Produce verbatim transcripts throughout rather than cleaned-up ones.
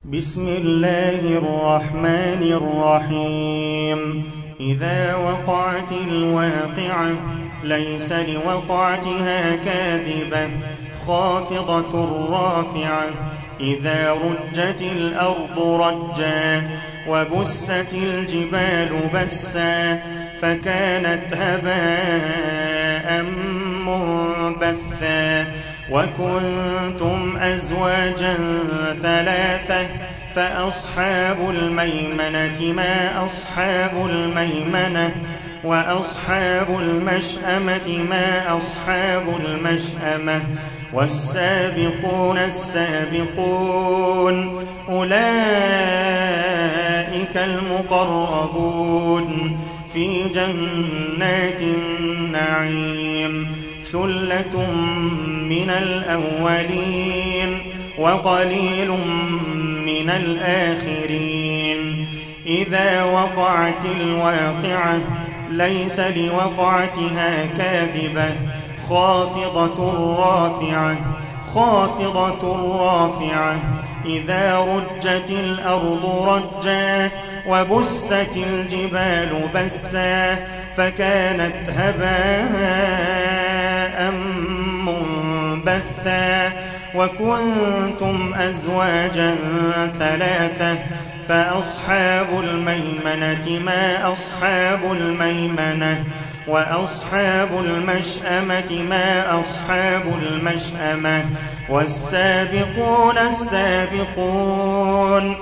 بسم الله الرحمن الرحيم إذا وقعت الواقعة ليس لوقعتها كاذبة خافضة رافعة إذا رجت الأرض رجا وبست الجبال بسا فكانت هباء منبثا وكنتم أزواجا ثلاثة فأصحاب الميمنة ما أصحاب الميمنة وأصحاب المشأمة ما أصحاب المشأمة والسابقون السابقون أولئك المقربون في جنات النعيم ثلة من الأولين وقليل من الآخرين إذا وقعت الواقعة ليس لوقعتها كاذبة خافضة رافعة خافضة رافعة إذا رجت الأرض رجا وبست الجبال بسا فكانت هباء منبثا وكنتم أزواجا ثلاثة فأصحاب الميمنة ما أصحاب الميمنة وأصحاب المشأمة ما أصحاب المشأمة والسابقون السابقون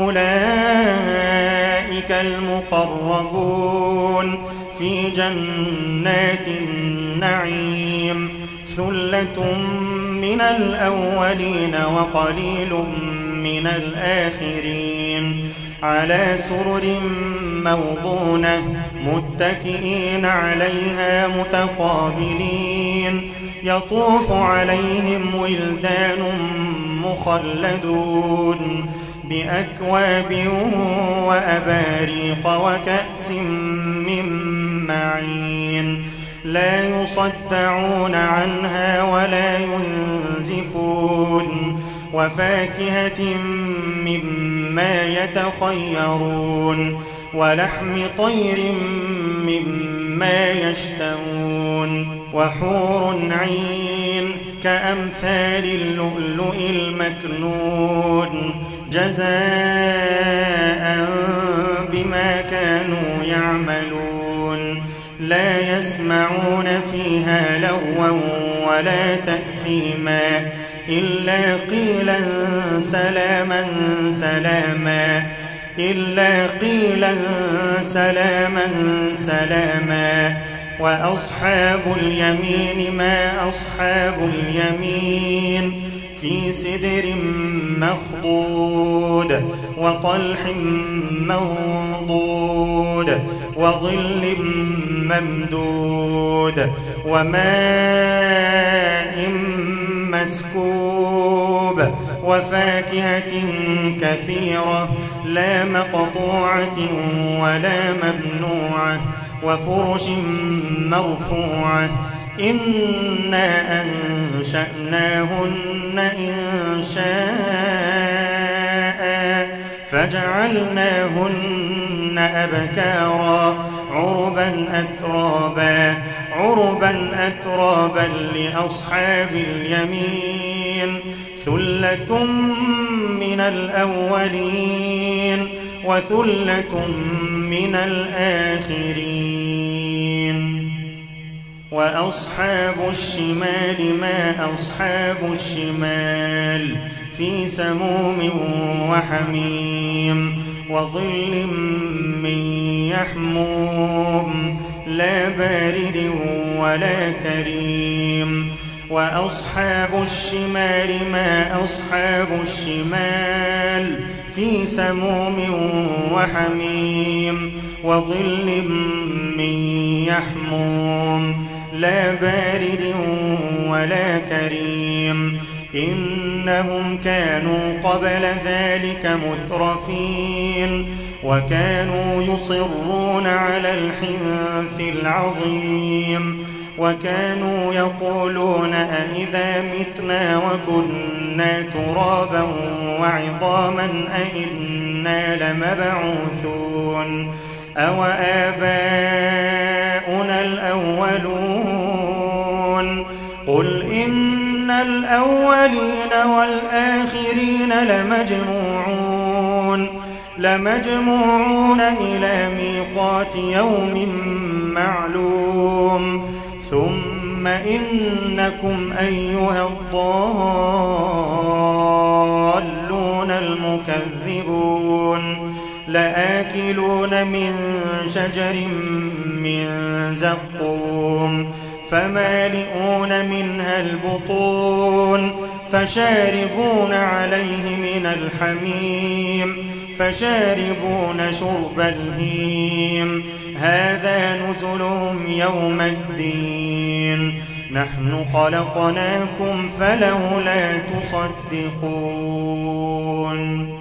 أولئك المقربون في جنات النعيم ثلة من الأولين وقليل من الآخرين على سرر موضونة متكئين عليها متقابلين يطوف عليهم ولدان مخلدون بأكواب وأباريق وكأس من معين لا يصدعون عنها ولا ينزفون وفاكهة مما يتخيرون ولحم طير مما يشتهون وحور عين كأمثال اللؤلؤ المكنون جزاء بما كانوا يعملون لا يسمعون فيها لغوا ولا تأثيما إلا قيلا سلاما سلاما إلا قيلا سلاما سلاما وأصحاب اليمين ما أصحاب اليمين في سدر مخضود وطلح منضود وظل ممدود وماء مسكوب وفاكهة كثيرة لا مقطوعة ولا ممنوعة وفرش مرفوعة إنا أنشأناهن إن شاء فجعلناهن أبكارا عربا أترابا عربا أترابا لأصحاب اليمين ثلة من الأولين وثلة من الآخرين وأصحاب الشمال ما أصحاب الشمال في سموم وحميم وظل من يحموم لا بارد ولا كريم وأصحاب الشمال ما أصحاب الشمال في سموم وحميم وظل من يحموم لا بارد ولا كريم إنهم كانوا قبل ذلك مترفين وكانوا يصرون على الحنث العظيم وكانوا يقولون أئذا متنا وكنا ترابا وعظاما أئنا لمبعوثون أو آباؤنا الأولون قل إن الأولين والآخرين لمجموعون لمجموعون إلى ميقات يوم معلوم ثم إنكم أيها الضالون المكذبون لآكلون من شجر من زقوم فمالئون منها البطون فشاربون عليه من الحميم فشاربون شرب الهيم هذا نزلهم يوم الدين نحن خلقناكم فلولا تصدقون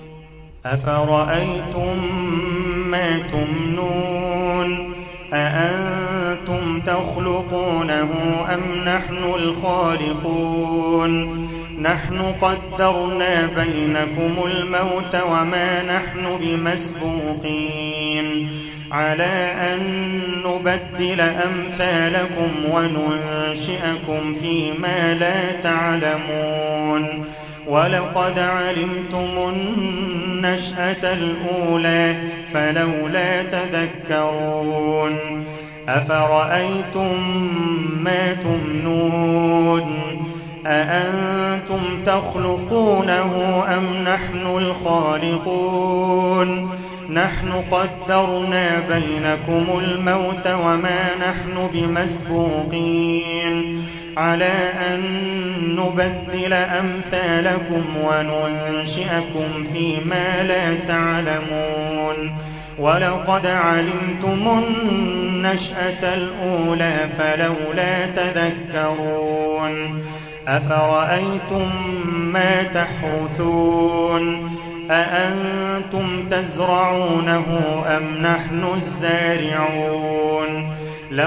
أفرأيتم ما تمنون أأنتم تخلقونه أم نحن الخالقون نحن قدرنا بينكم الموت وما نحن بمسبوقين على أن نبدل أمثالكم وننشئكم فيما لا تعلمون ولقد علمتم النشأة الأولى فلولا تذكرون أفرأيتم ما تمنون أأنتم تخلقونه أم نحن الخالقون نحن قدرنا بينكم الموت وما نحن بمسبوقين على أن نبدل أمثالكم وننشئكم فيما لا تعلمون ولقد علمتم النشأة الأولى فلولا تذكرون أفرأيتم ما تحرثون أأنتم تزرعونه أم نحن الزارعون لو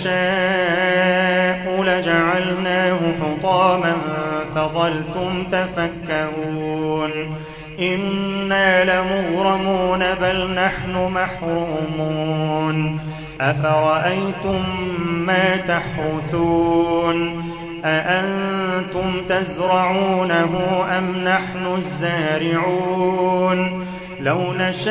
نشاء لجعلناه حطاما فظلتم تفكهون إنا لمغرمون بل نحن محرومون أفرأيتم ما تحرثون أأنتم تزرعونه أم نحن الزارعون لو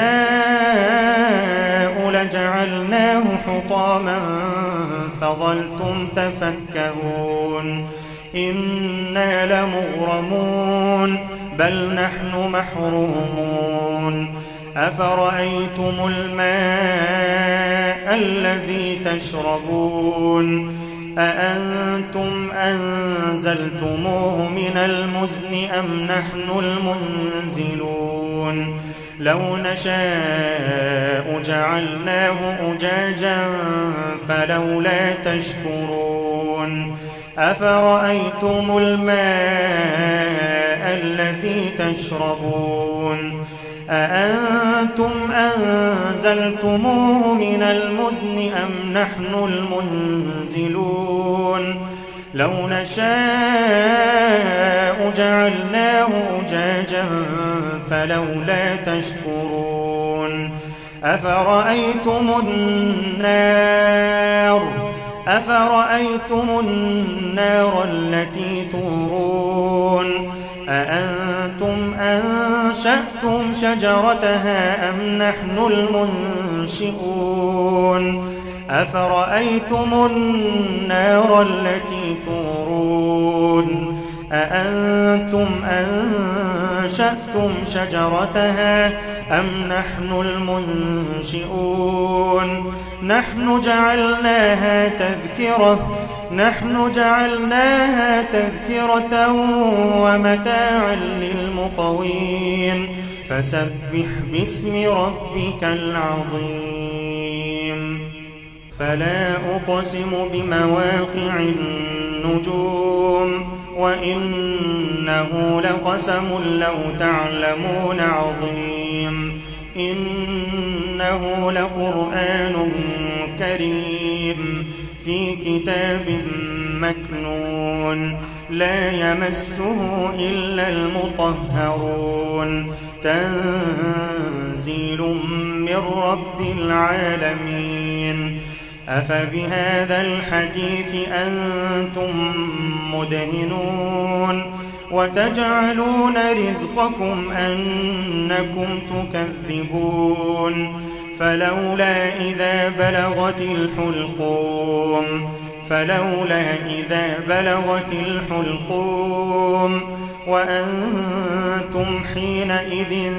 نشاء لجعلناه حطاما فظلتم تفكهون إنا لمغرمون بل نحن محرومون أفرأيتم الماء الذي تشربون أأنتم أنزلتموه من المزن أم نحن المنزلون لو نشاء جعلناه أجاجا فلولا تشكرون أفرأيتم الماء الذي تشربون أأنتم أنزلتموه من المزن أم نحن المنزلون لو نشاء جعلناه أجاجا فلولا تشكرون أفرأيتم النار أفرأيتم النار التي تورون أأنتم أنشأتم شجرتها أم نحن المنشئون أفرأيتم النار التي تورون أأنتم أنشأتم شجرتها أم نحن المنشئون نحن جعلناها تذكرة نحن جعلناها تذكرة ومتاعا للمقوين فسبح باسم ربك العظيم فلا أقسم بمواقع النجوم وإنه لقسم لو تعلمون عظيم إنه لقرآن كريم في كتاب مكنون لا يمسه إلا المطهرون تنزيل من رب العالمين أفبهذا الحديث أنتم مدهنون وتجعلون رزقكم أنكم تكذبون فلولا إذا بلغت الحلقوم فلولا إذا بلغت الحلقوم وأنتم حينئذ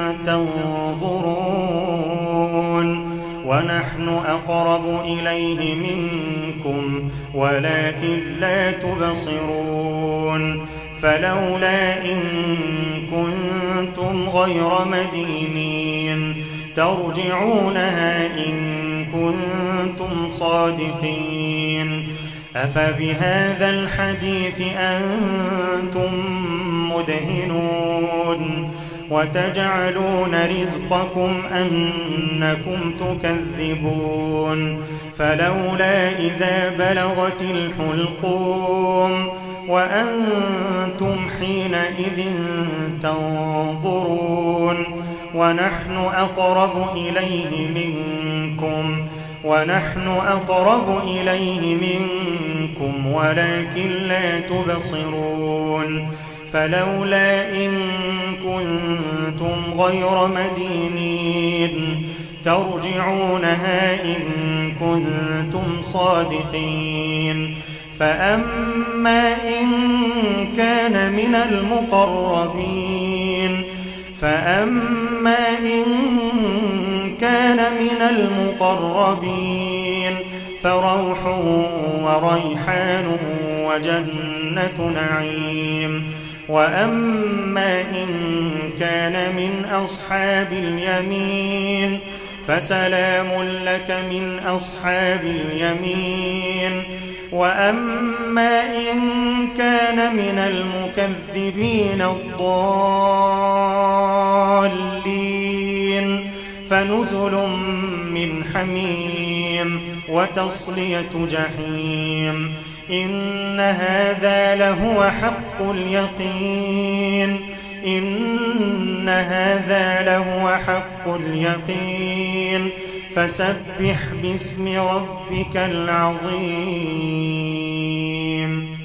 تنظرون ونحن أقرب إليه منكم ولكن لا تبصرون فلولا إن كنتم غير مدينين ترجعونها إن كنتم صادقين أفبهذا الحديث أنتم مدهنون وتجعلون رزقكم أنكم تكذبون فلولا إذا بلغت الحلقوم وأنتم حينئذ تنظرون ونحن أقرب إليه منكم ونحن أقرب إليه منكم ولكن لا تبصرون فلولا إن كنتم غير مدينين ترجعونها إن كنتم صادقين فأما إن كان من المقربين فأما إن كان من المقربين فروح وريحان وجنة نعيم وأما إن كان من أصحاب اليمين فسلام لك من أصحاب اليمين وأما إن كان من المكذبين الضالين فنزل من حميم وتصلية جحيم إن هذا لهو حق اليقين إن هذا لهو حق اليقين فسبح باسم ربك العظيم.